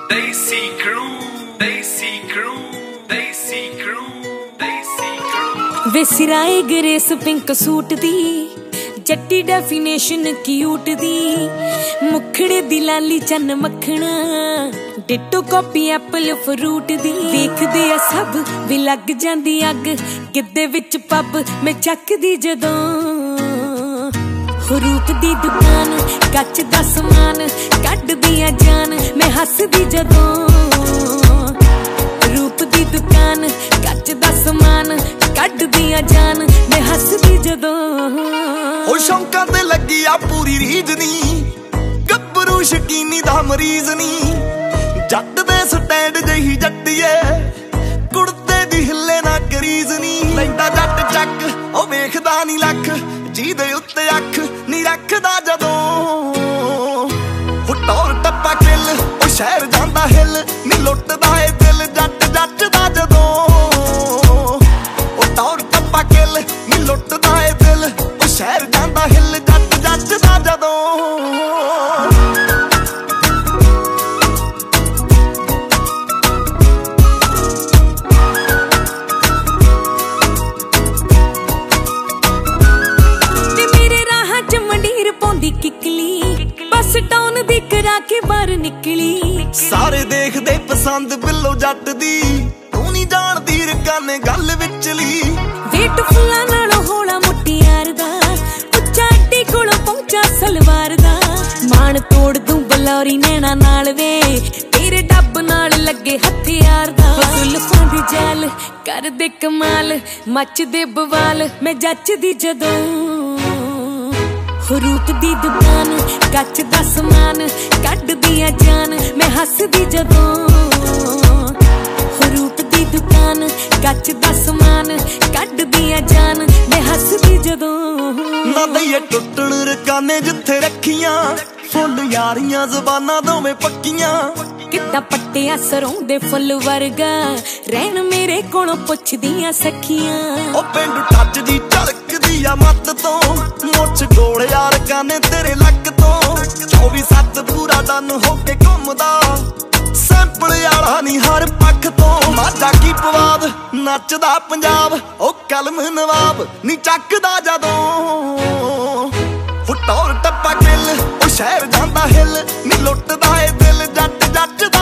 Desi crew, Desi crew, Desi crew, Desi crew। वे सिराए grace pink suit दी जट्टी डेफिनेशन क्यूट दी मुखड़े दी लाली चन मखना डिटो कॉपी एप्पल फ्रूट दी देखदे आ सब भी लग जांदी अग गिद्दे विच पब मैं चकदी जदों रूप दी दुकान कच दा समान कड्डदी आ जान मैं हसदी जदों रूप दी दुकान कच दा समान कड्डदी आ जान मैं हसदी जदों ओ शौकां ते लगी आ पूरी रीज नी गब्बरू शकीनी दा मरीज नी जट दे स्टैंड जही जट्टीए कुड़ते दी हिले ना करीज नी लैंदा जट चक ओ वेखदा नी लख जी दे उत्ते अख नी रखदा जदों फुटौर टप्पा किल ओ शहर जांदा हिल नी लुटदा ए दिल जट जट दा जदों ओ टौर टप्पा किल नी लुटदा ए दिल ओ शहर जांदा हिल जट जट दा जदों किकली बस टाउन दी करा के बाहर निकली सारे देखदे पसंद बिल्लो जट दी तू नहीं जानदी रकाने गल विचली वेट फुल्लां नालों होला मुटियार दा उच्चा अड्डी कोलों पहुंचा सलवार दा मान तोड़ दूं बलौरी नैना नाल वे तेरे डब नाल लगे हथियार दा जुल्फां दी जाल कर दे कमाल मच दे बवाल मैं जचदी जदों रूप दी दुकान कच दा समान कड्डदी आ जान मैं हसदी जदों रूप दी दुकान कच दा समान कड्डदी आ जान मैं हसदी जदों ना दईए टुटण रकाने जिथे रखियां फुल यारियां ज़बानां दोवें पक्कियां किद्दां पट्टिया सरों दे फुल वर्गा रहन मेरे कोलों पुछदियां सखियां ओ पिंड टच दी झलकदी आ मत तो मुछ गोल यार काने तेरे लक तो 24/7 पूरा डन होके घुमदा सैंपल यारा नी हर पख तो माझा की पवाद नचदा पंजाब ओ कलम नवाब नी चकदा जदों फुटौर टप्पा किल ओ शहर जांदा हिल नी लुटदा ए दिल जट जट